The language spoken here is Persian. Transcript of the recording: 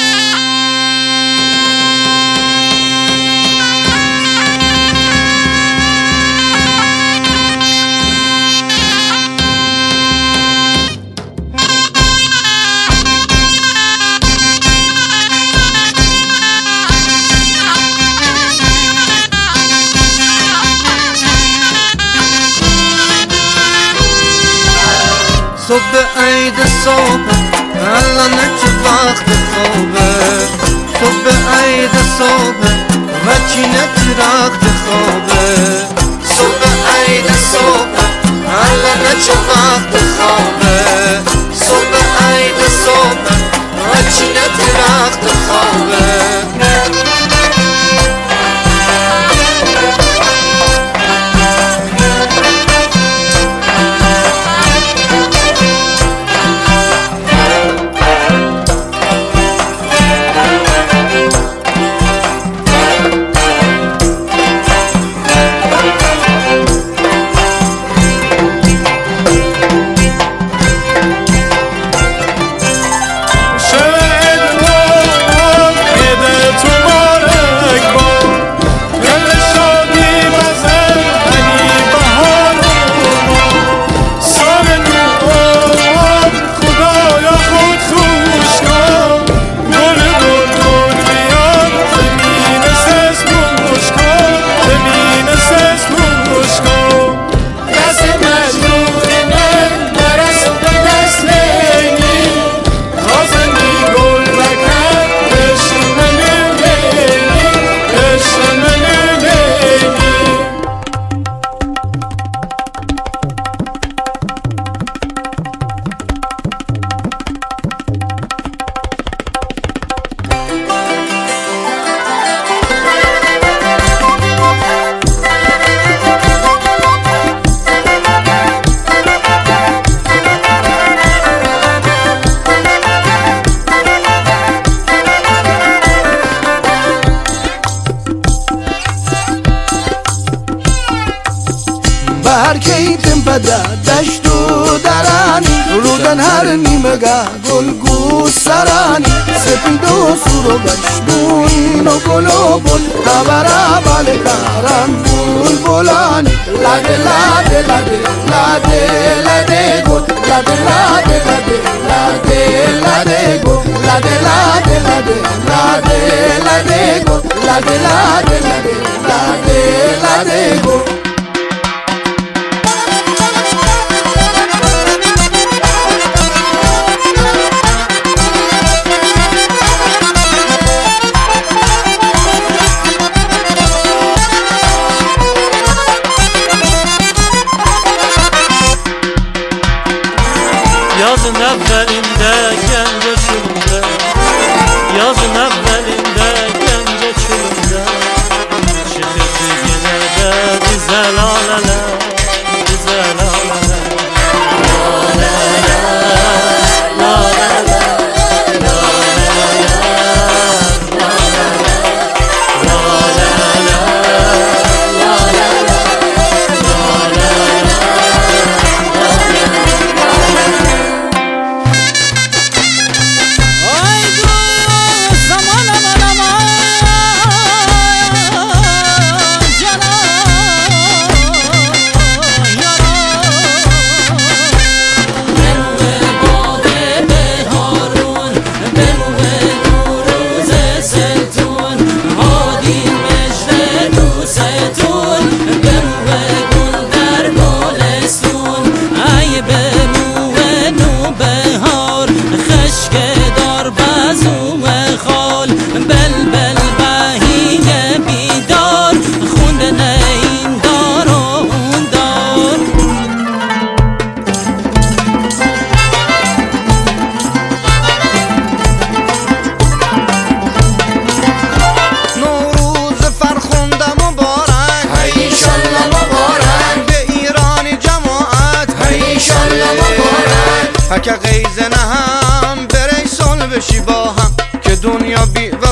صبح عید صبح الان چه وقت خوابه صبح عید صبح و چینه درخت خوابه صبح عید صبح الان چه وقت خوابه صبح عید صبح و چینه درخت خوابه برکیتم بده دشت و درانی رودن هر نیمگه گلگو سرانی سپید و سور و گشتون و گل و بل خبره بله کارن بول بولانی لده لده لده لده لده گل لده لده لده لده لده گل لده لده لده لده لده گل لده لده لده لده لده گل Yazın evvelinde gence çölünde Yazın evvelinde gence çölünde Çıkırdı yine de güzel aleler Güzel aleler هک قیزنه هم بری سال بشی با هم که دنیا بی